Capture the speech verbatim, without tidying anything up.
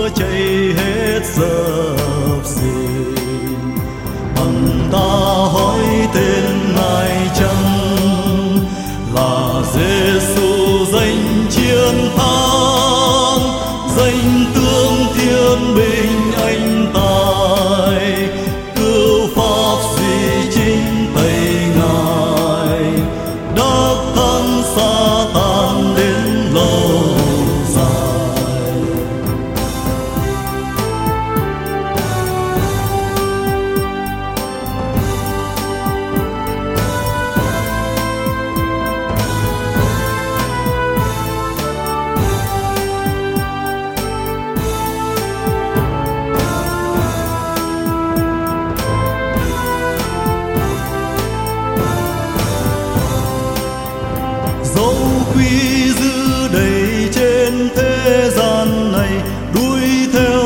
cháy hết dập dềm. Bằng ta hỏi tên Ngài chăng là Giêsu danh chiến thắng, danh tướng thiên binh anh tài, cứu pháp duy chính tay Ngài, đắc thắng sa tan đến lâu dài. Dẫu quy dư đầy trên thế gian này, đuổi theo